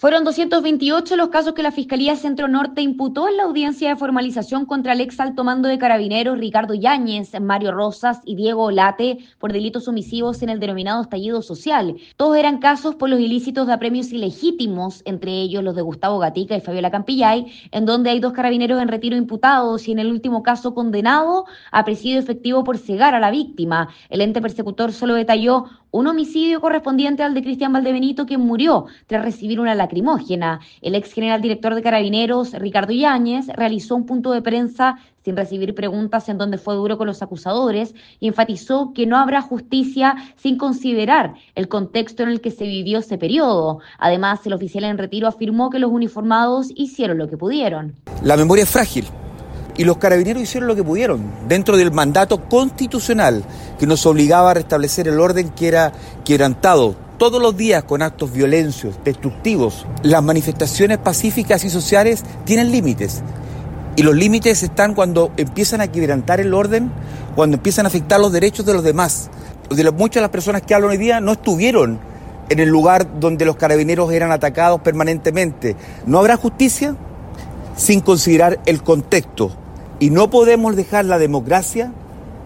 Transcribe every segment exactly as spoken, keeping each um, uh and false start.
Fueron doscientos veintiocho los casos que la Fiscalía Centro Norte imputó en la audiencia de formalización contra el ex alto mando de Carabineros Ricardo Yáñez, Mario Rosas y Diego Olate por delitos omisivos en el denominado estallido social. Todos eran casos por los ilícitos de apremios ilegítimos, entre ellos los de Gustavo Gatica y Fabiola Campillay, en donde hay dos carabineros en retiro imputados y en el último caso condenado a presidio efectivo por cegar a la víctima. El ente persecutor solo detalló un homicidio correspondiente al de Cristian Valdebenito, quien murió tras recibir una lacrimógena. El ex general director de Carabineros, Ricardo Yáñez, realizó un punto de prensa sin recibir preguntas en donde fue duro con los acusadores y enfatizó que no habrá justicia sin considerar el contexto en el que se vivió ese periodo. Además, el oficial en retiro afirmó que los uniformados hicieron lo que pudieron. La memoria es frágil. Y los carabineros hicieron lo que pudieron, dentro del mandato constitucional que nos obligaba a restablecer el orden que era quebrantado todos los días con actos violentos, destructivos. Las manifestaciones pacíficas y sociales tienen límites. Y los límites están cuando empiezan a quebrantar el orden, cuando empiezan a afectar los derechos de los demás. De los, muchas de las personas que hablan hoy día no estuvieron en el lugar donde los carabineros eran atacados permanentemente. ¿No habrá justicia sin considerar el contexto? Y no podemos dejar la democracia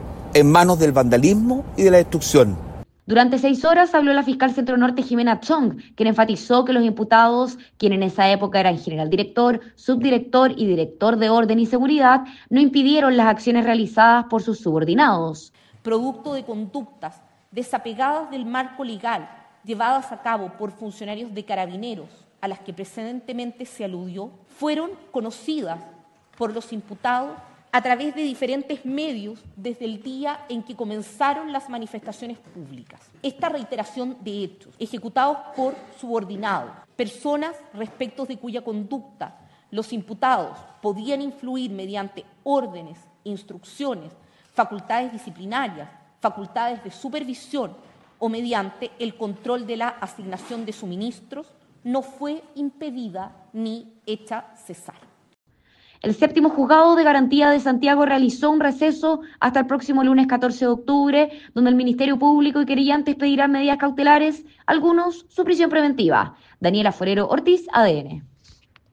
en manos del vandalismo y de la destrucción. Durante seis horas habló la fiscal Centro Norte Jimena Chong, quien enfatizó que los imputados, quien en esa época eran general director, subdirector y director de orden y seguridad, no impidieron las acciones realizadas por sus subordinados. Producto de conductas desapegadas del marco legal llevadas a cabo por funcionarios de Carabineros, a las que precedentemente se aludió, fueron conocidas por los imputados a través de diferentes medios desde el día en que comenzaron las manifestaciones públicas. Esta reiteración de hechos ejecutados por subordinados, personas respecto de cuya conducta los imputados podían influir mediante órdenes, instrucciones, facultades disciplinarias, facultades de supervisión o mediante el control de la asignación de suministros, no fue impedida ni hecha cesar. El séptimo juzgado de garantía de Santiago realizó un receso hasta el próximo lunes catorce de octubre, donde el Ministerio Público y querellantes pedirán medidas cautelares, algunos su prisión preventiva. Daniela Forero Ortiz, A D N.